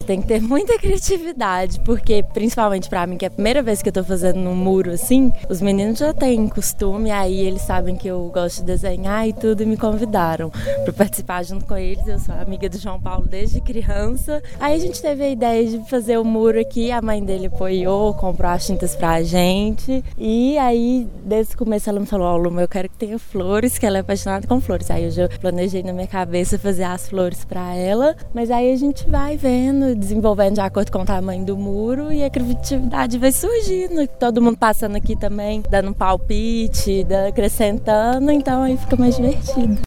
tem que ter muita criatividade, porque principalmente pra mim, que é a primeira vez que eu tô fazendo um muro assim, os meninos já têm costume, aí eles sabem que eu gosto de desenhar e tudo, e me convidaram pra participar junto com eles. Eu sou amiga do João Paulo desde criança. Aí a gente teve a ideia de fazer o muro aqui, a mãe dele apoiou, comprou as tintas pra gente, e aí desde o começo ela me falou: ó, Luma, eu quero que tenha flores, que ela é apaixonada com flores. Aí eu já planejei na minha cabeça fazer as flores pra ela, mas aí a gente vai vendo, desenvolvendo de acordo com o tamanho do muro, e a criatividade vai surgindo, todo mundo passando aqui também, dando um palpite, acrescentando, então aí fica mais divertido.